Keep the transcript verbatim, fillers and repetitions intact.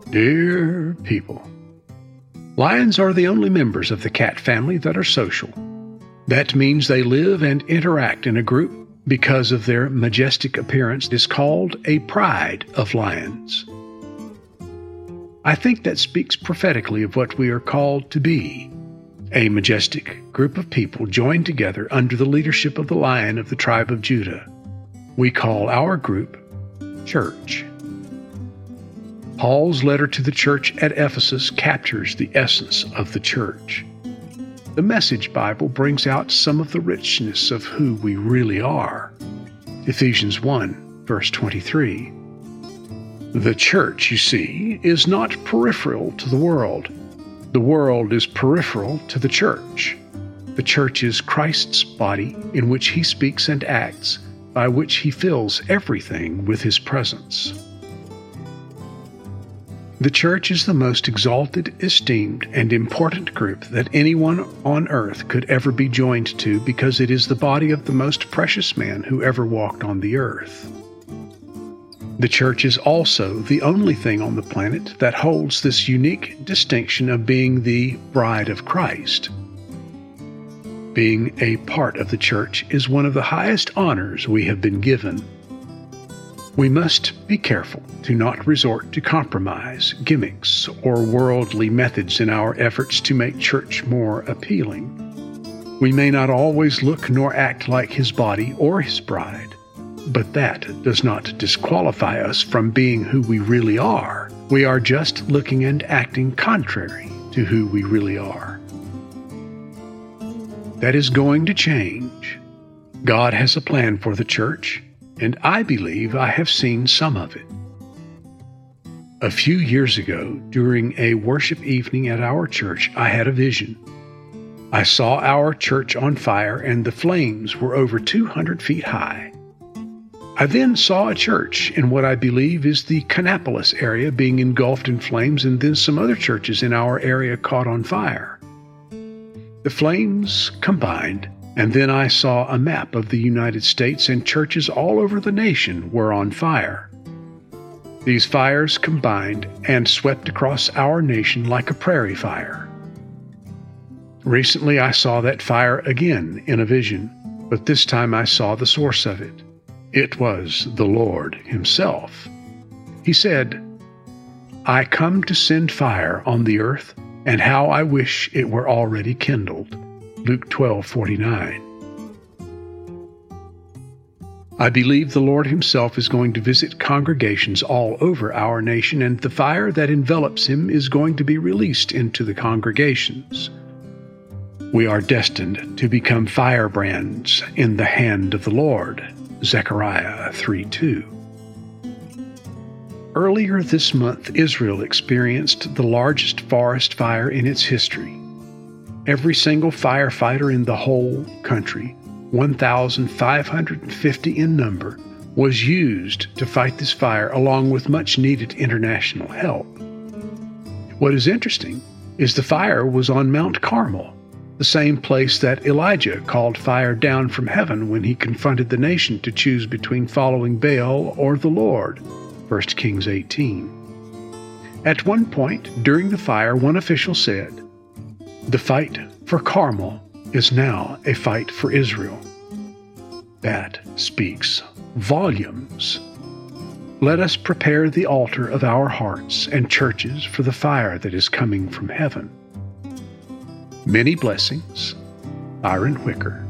Dear people, lions are the only members of the cat family that are social. That means they live and interact in a group because of their majestic appearance. It is called a pride of lions. I think that speaks prophetically of what we are called to be, a majestic group of people joined together under the leadership of the Lion of the tribe of Judah. We call our group church. Paul's letter to the church at Ephesus captures the essence of the church. The Message Bible brings out some of the richness of who we really are. Ephesians one, verse twenty-three. The church, you see, is not peripheral to the world. The world is peripheral to the church. The church is Christ's body in which he speaks and acts, by which he fills everything with his presence. The church is the most exalted, esteemed, and important group that anyone on earth could ever be joined to because it is the body of the most precious man who ever walked on the earth. The church is also the only thing on the planet that holds this unique distinction of being the bride of Christ. Being a part of the church is one of the highest honors we have been given. We must be careful to not resort to compromise, gimmicks, or worldly methods in our efforts to make church more appealing. We may not always look nor act like his body or his bride, but that does not disqualify us from being who we really are. We are just looking and acting contrary to who we really are. That is going to change. God has a plan for the church, and I believe I have seen some of it. A few years ago, during a worship evening at our church, I had a vision. I saw our church on fire, and the flames were over two hundred feet high. I then saw a church in what I believe is the Kannapolis area being engulfed in flames, and then some other churches in our area caught on fire. The flames combined, and then I saw a map of the United States, and churches all over the nation were on fire. These fires combined and swept across our nation like a prairie fire. Recently I saw that fire again in a vision, but this time I saw the source of it. It was the Lord himself. He said, "I come to send fire on the earth, and how I wish it were already kindled." Luke twelve forty-nine. I believe the Lord himself is going to visit congregations all over our nation, and the fire that envelops him is going to be released into the congregations. We are destined to become firebrands in the hand of the Lord. Zechariah three two. Earlier this month, Israel experienced the largest forest fire in its history. Every single firefighter in the whole country, one thousand five hundred fifty in number, was used to fight this fire along with much needed international help. What is interesting is the fire was on Mount Carmel, the same place that Elijah called fire down from heaven when he confronted the nation to choose between following Baal or the Lord. First Kings eighteen. At one point during the fire, one official said, "The fight for Carmel is now a fight for Israel." That speaks volumes. Let us prepare the altar of our hearts and churches for the fire that is coming from heaven. Many blessings. Byron Whicker.